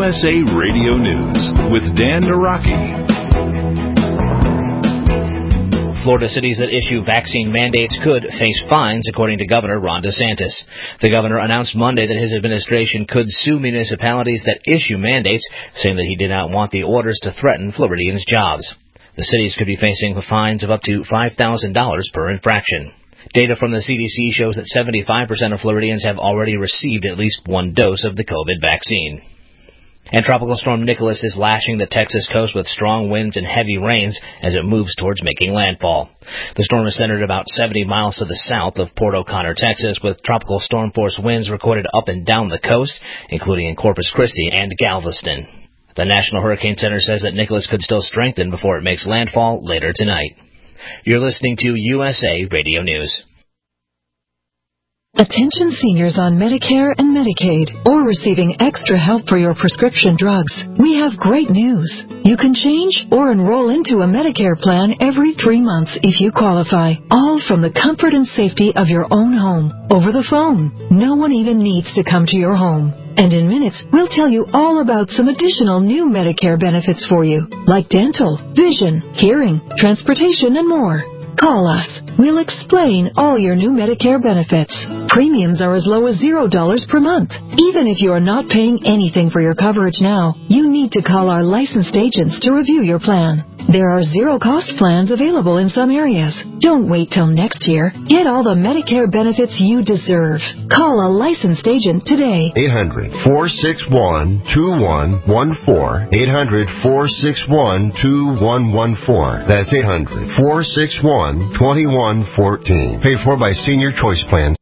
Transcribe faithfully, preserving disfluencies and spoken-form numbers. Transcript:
S A Radio News with Dan Naraki. Florida cities that issue vaccine mandates could face fines, according to Governor Ron DeSantis. The governor announced Monday that his administration could sue municipalities that issue mandates, saying that he did not want the orders to threaten Floridians' jobs. The cities could be facing fines of up to five thousand dollars per infraction. Data from the C D C shows that seventy-five percent of Floridians have already received at least one dose of the COVID vaccine. And Tropical Storm Nicholas is lashing the Texas coast with strong winds and heavy rains as it moves towards making landfall. The storm is centered about seventy miles to the south of Port O'Connor, Texas, with tropical storm force winds recorded up and down the coast, including in Corpus Christi and Galveston. The National Hurricane Center says that Nicholas could still strengthen before it makes landfall later tonight. You're listening to U S A Radio News. Attention seniors on Medicare and Medicaid or receiving extra help for your prescription drugs. We have great news. You can change or enroll into a Medicare plan every three months if you qualify, all from the comfort and safety of your own home, over the phone. No one even needs to come to your home. And in minutes, we'll tell you all about some additional new Medicare benefits for you, like dental, vision, hearing, transportation, and more. Call us. We'll explain all your new Medicare benefits. Premiums are as low as zero dollars per month. Even if you are not paying anything for your coverage now, you need to call our licensed agents to review your plan. There are zero-cost plans available in some areas. Don't wait till next year. Get all the Medicare benefits you deserve. Call a licensed agent today. eight hundred, four six one, two one one four. eight hundred, four six one, two one one four. That's eight hundred, four six one, two one one four. Paid for by Senior Choice Plans.